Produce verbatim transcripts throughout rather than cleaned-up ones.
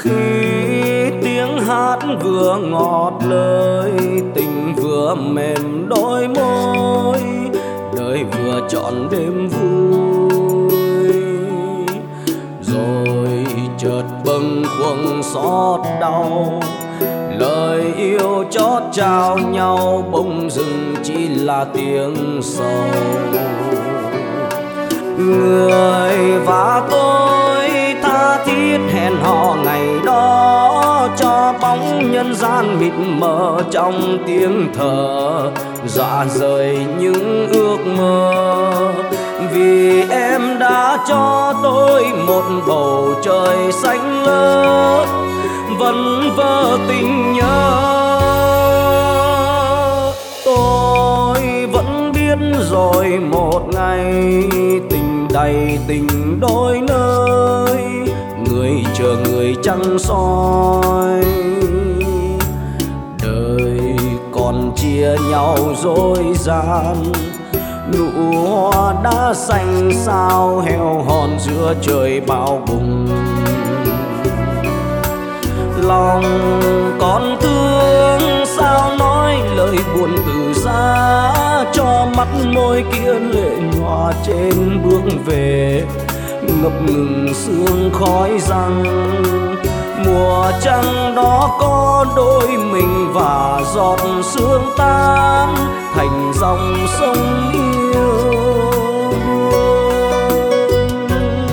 Khi tiếng hát vừa ngọt lời, tình vừa mềm đôi môi, đời vừa trọn đêm vui. Rồi chợt bâng khuâng xót đau, lời yêu chót trao nhau bỗng dưng chỉ là tiếng sầu. Người và tôi tha thiết hẹn hò ngày đó, cho bóng nhân gian mịt mờ trong tiếng thở, rã rời những ước mơ. Vì em đã cho tôi một bầu trời xanh ngát, vẫn vơ tình nhớ. Tôi vẫn biết rồi một ngày tình đầy tình đôi nơi, người chờ người trăng soi. Đời còn chia nhau dối gian, nụ hoa đã xanh sao heo hòn giữa trời bão bùng. Lòng còn thương sao nói lời buồn từ xa, cho mắt môi kia lệ nhòa trên bước về, ngập ngừng sương khói răng. Mùa trăng đó có đôi mình và giọt sương tan thành dòng sông yêu đương.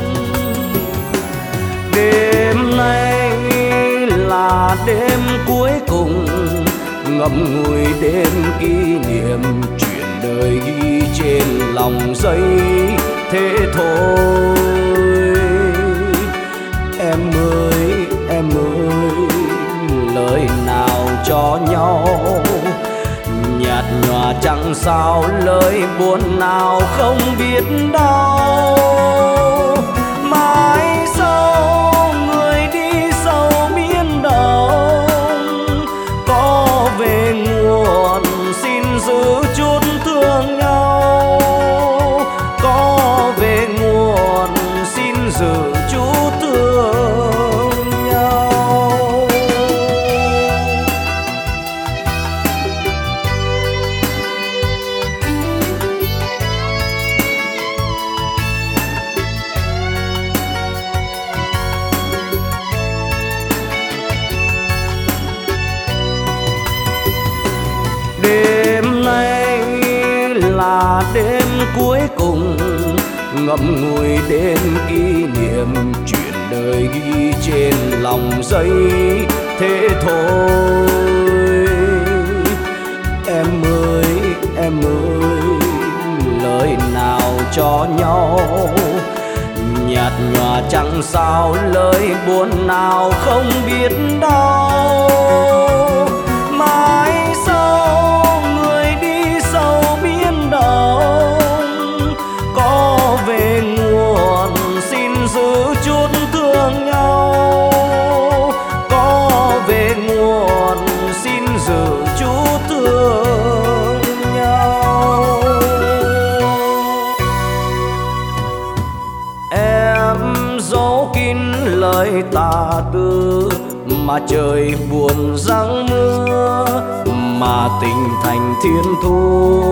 Đêm nay là đêm cuối cùng, ngậm ngùi đêm kỷ niệm, chuyện đời ghi trên lòng giấy thế thôi. Em ơi em ơi, lời nào cho nhau nhạt nhòa chẳng sao, lời buồn nào không biết đau. Mãi sau người đi sâu miền đông, có về nguồn xin giữ chút thương nhau, có về nguồn xin giữ chút thương nhau. Đêm nay là đêm cuối cùng, ngậm ngùi đêm kỷ niệm, chuyện đời ghi trên lòng giấy thế thôi. Em ơi em ơi, lời nào cho nhau nhạt nhòa chẳng sao, lời buồn nào không biết đau. Mãi sau người đi sâu biển đông, có về nguồn xin giữ chút thương nhau, có về nguồn xin giữ chút thương nhau. Em giấu kín lời tà tư, mà trời buồn giăng mưa, mà tình thành thiên thu.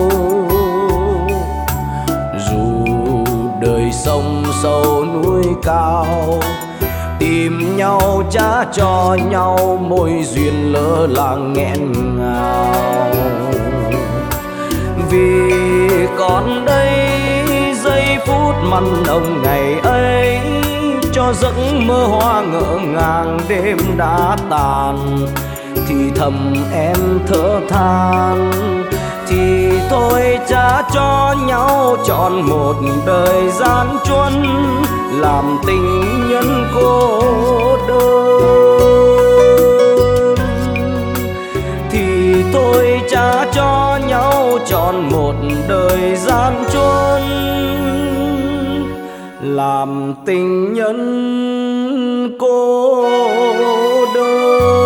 Dù đời sông sâu núi cao, tìm nhau trả cho nhau mối duyên lỡ làng nghẹn ngào. Vì còn đây giây phút mặn nồng ngày ấy, cho giấc mơ hoa ngỡ ngàng đêm đã tàn, thì thầm em thở than. Thì thôi trả cho nhau trọn một đời gian truân, làm tình nhân cô đơn. Thì thôi trả cho nhau trọn một đời gian truân, làm tình nhân cô đơn.